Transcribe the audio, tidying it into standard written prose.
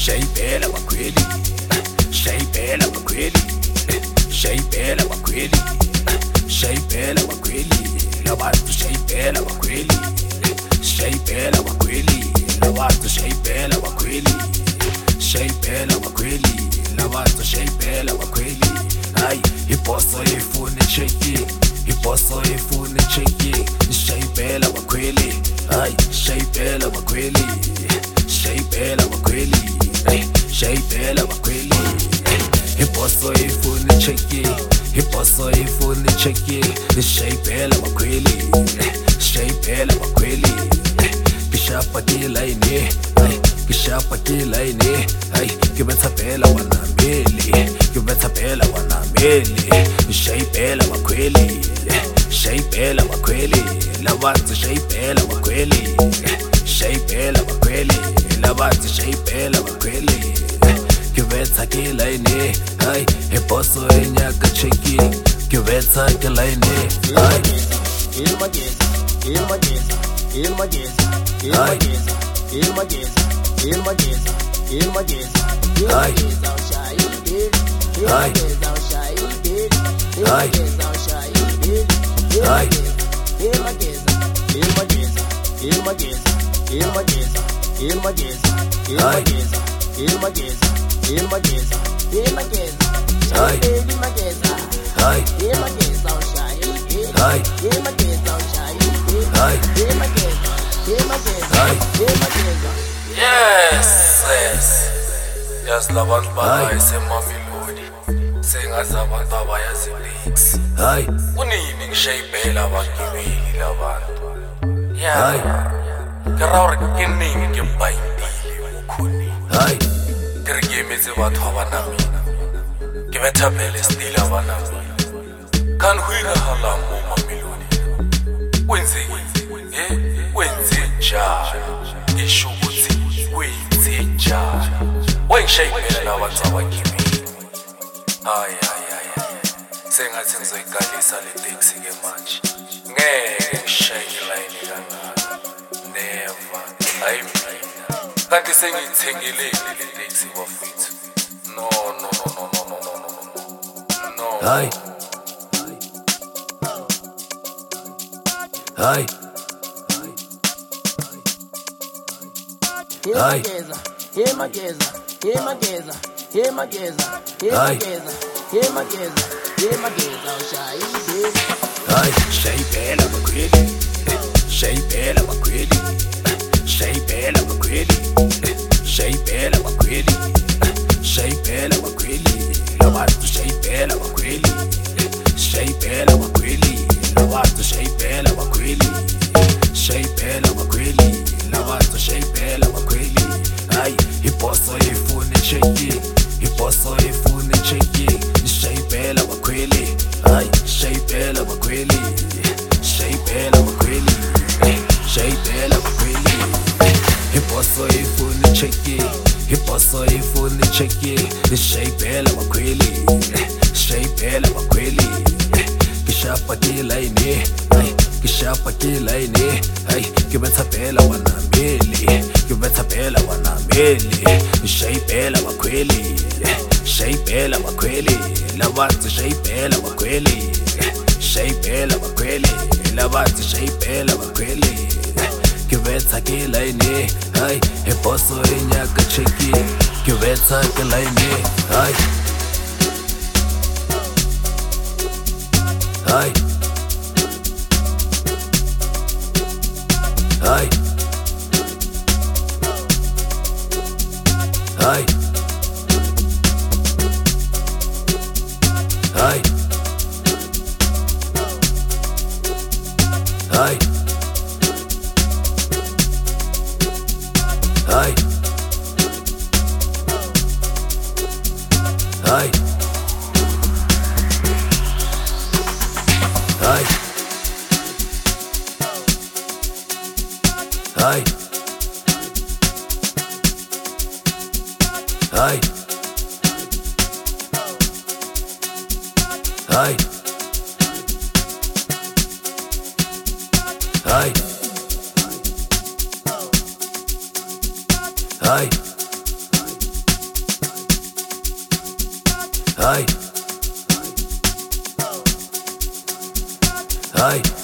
Shayibela bakweli, shayibela bakweli, shayibela bakweli, shayibela bakweli, labantu shayibela bakweli, shayibela bakweli, labantu shayibela bakweli, shayibela bakweli, labantu shayibela bakweli. Ay, iboso ifuna checking, iboso ifuna checking, shayibela bakweli, ay, shayibela bakweli, shayibela bakweli, ay, shayibela bakweli. Iboso ifuna checking, iboso ifuna checking, shayibela bakweli, shayibela bakweli. Kishapa kilaini, ay, kishapa kilaini, ay, kibetsapela wanameli, kibetsapela wanameli, shayibela bakweli, shayibela bakweli, labantu shayibela bakweli, shayibela bakweli, labantu shayibela bakweli. Kibetsa kilaini, ay, iboso inyaka cheki, kibetsa kilaini, ay. Ilmageza, ilmageza, ilmageza, ilmageza, ilmageza, ilmageza, ilmageza, ilmageza, ushayidi, ilmageza, ushayidi, ilmageza, ushayidi, ilmageza, ilmageza, ilmageza, ilmageza, ilmageza, ilmageza, ilmageza, ilmageza, ilmageza, ushayidi, ilmageza, ilmageza, ushayidi, ilmageza, ushayidi, ilmageza, ilmageza. Yes, yes. Yazilabantu bayisemamilodi, sengazi abantu abayazi lyrics. Hayi, kunini ngishayibela abagibeli labantu. Yeah. Keraure keningi ke mbayibili ukhuni. Hayi, kerikemetse batho abanamina. Ke bethapele still abanamina. Kan huira halamo mamilodi. Wenzeni? Wenze njani? Ngisho ukuthi wenze njani? Wengishayibela labantu abagibeli. Hayi. Sengathi ngizoyigalisa le taxi ke manje. Ngeke ngishaye ilayini kanaka. Never. Hayi mina. Kanti sengiyithengele le taxi bafethu. No. Hayi. Hayi. Ilmageza, ilmageza, ilmageza, ilmageza, ilmageza, ilmageza, ilmageza, ushayidi. Ay, shayibela bakweli, shayibela bakweli, shayibela bakweli, shayibela bakweli, shayibela bakweli, labantu shayibela bakweli, shayibela bakweli, labantu shayibela bakweli, shayibela bakweli, labantu shayibela bakweli. Ay, iboso ifuna checking, iboso ifuna checking, shayibela bakweli, ay, shayibela bakweli, shayibela bakweli, shayibela bakweli. Iboso ifuna checking, iboso ifuna checking, shayibela bakweli, shayibela bakweli. Kishapa kilaini, ay, kishapa kilaini, ay, kibetsapela wanameli, kibetsapela wanameli, shayibela bakweli, shayibela bakweli, labantu shayibela bakweli, shayibela bakweli, labantu shayibela bakweli. Kibetsa kilaini, ay, iboso inyaka cheki, kibetsa kilaini, ay. Ay. Ay. Ay. Ay. Ay. Ay. Ay. Ay. Ay. Ay. Ay. Ay. Ay. Ai. Ai.